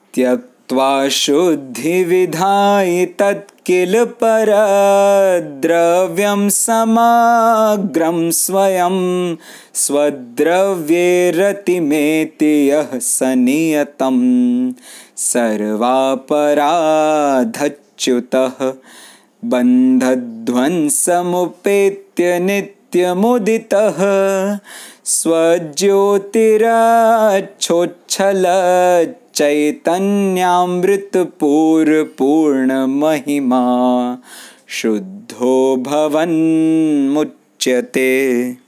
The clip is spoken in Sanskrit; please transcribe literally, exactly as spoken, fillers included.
त्यक्त्वा शुद्धिविधाय तत् किल परद्रव्यं समग्रं स्वयं स्वद्रव्ये रतिमेति यः स नियतं सर्वापराधच्युतः बन्धध्वंसमुपेत्य नित्यमुदितः स्वज्योतिराच्छोच्छलच्चैतन्यामृतपूरपूर्णमहिमा शुद्धो भवन् मुच्यते।